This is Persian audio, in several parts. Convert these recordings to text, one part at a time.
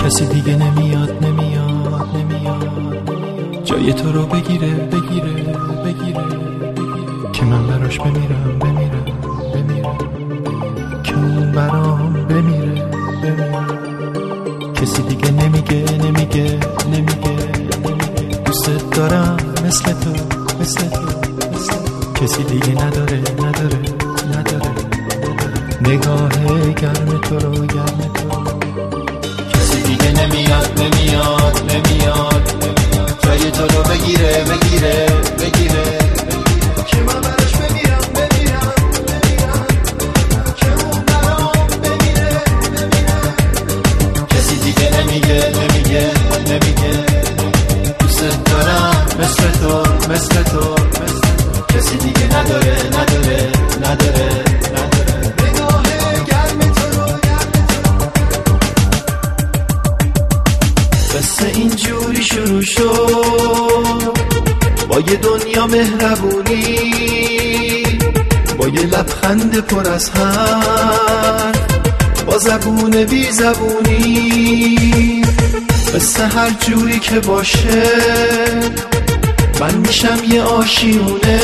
کسی دیگه نمیاد جای تو رو بگیره که من براش بمیرم که اون برام بمیره کسی دیگه نمیگه دوست دارم مثل تو کسی دیگه نداره نگاه گرم تو رو کسی دیگه نمیاد جای تو رو بگیره که من براش بمیرم که اون برام بمیره کسی دیگه نمیگه دوست دارم مثل تو کسی دیگه نداره نگاه گرم تو رو قصه اینجوری شروع شد با یه دنیا مهربونی با یه لبخند پر از حرف با زبون بی زبونی قصه هر جوری که باشه من میشم یه آشیونه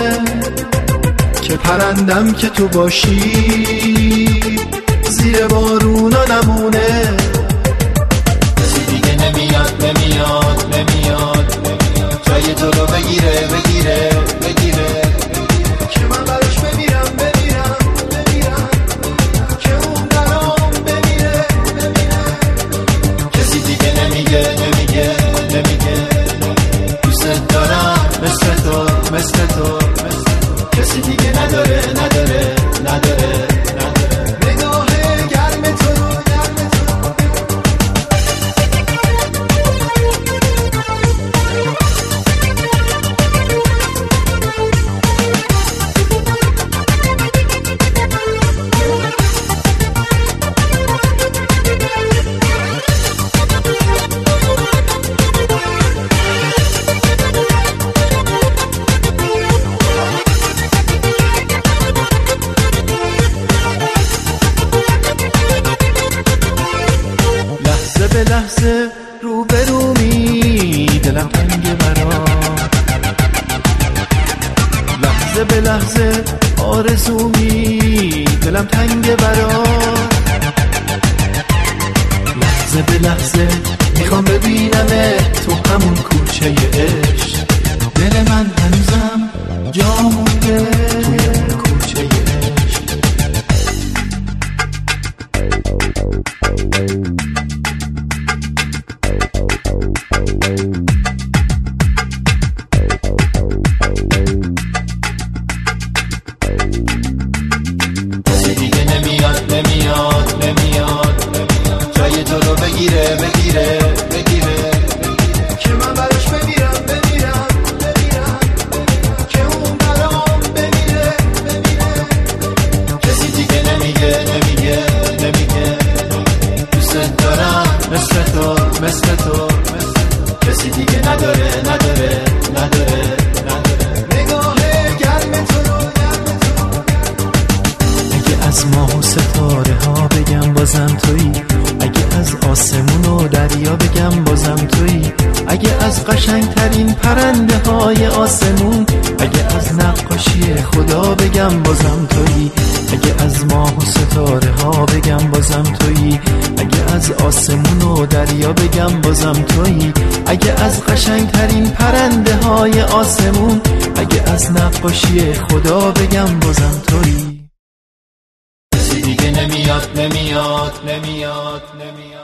که پرندم که تو باشی زیر بارونا نمونه کسی دیگه نمیاد جای تو رو بگیره که من براش بمیرم که اون برام بمیره کسی دیگه نمیگه دوست دارم مثل تو کسی دیگه نداره نگاه گرم تو رو به لحظه روبرومی دلم تنگه برات لحظه به لحظه آرزومی دلم تنگه برات لحظه به لحظه میخوام ببینم تو همون کوچه عشق دل من هنوزم جا مونده توی اون کوچه عشق کسی دیگه نمیاد جای تو رو بگیره که من براش بمیرم که اون برام بمیره کسی دیگه نمیگه دوست دارم مثل تو کسی دیگه نداره نگاه گرم تو رو اگه از ماه و ستاره ها بگم بازم تویی اگه از آسمون و دریا بگم بازم تویی اگه از قشنگترین پرنده های آسمون اگه از نقاشی خدا بگم بازم تویی اگه از ماه و ستاره ها بگم بازم تویی اگه از آسمون و دریا بگم بازم تویی اگه از قشنگترین پرنده های آسمون اگه از نقاشی خدا بگم بازم تویی کسی دیگه نمیاد